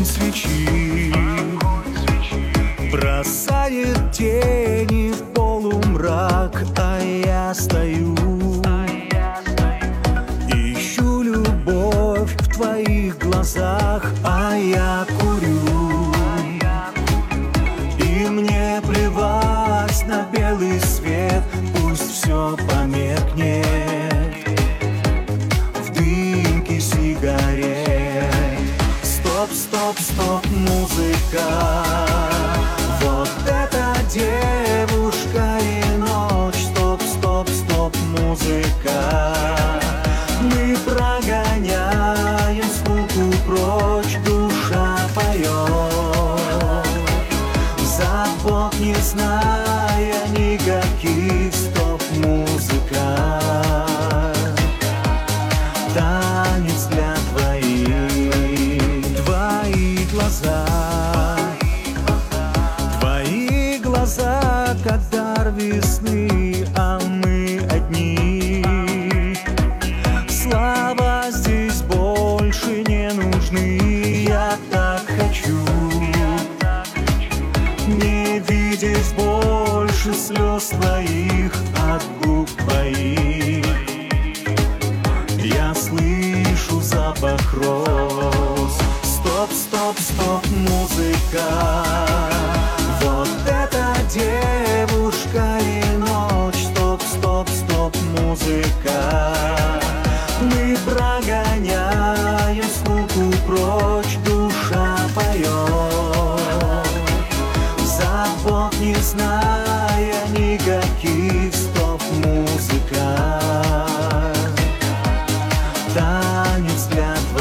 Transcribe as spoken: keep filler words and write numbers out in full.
огонь свечи бросает тени в полумрак, а я стою, ищу любовь в твоих глазах, а я курю. И мне плевать на белый свет, пусть все померкнет в дымке сигарет. Стоп, стоп, стоп, музыка, вот это девушка и ночь. Стоп, стоп, стоп, музыка, мы прогоняем скуку прочь, душа поет, забот не зная никаких. Стоп, музыка, танец для двоих. Твои глаза, твои глаза, как дар весны, а мы одни. Слова здесь больше не нужны. Я так хочу не видеть больше слез твоих от губ твоих. Я слышу запах роз. Стоп, стоп, стоп, музыка, вот это девушка и ночь. Стоп, стоп, стоп, музыка, мы прогоняем скуку прочь, душа поет, забот не зная никаких. Стоп, музыка, танец для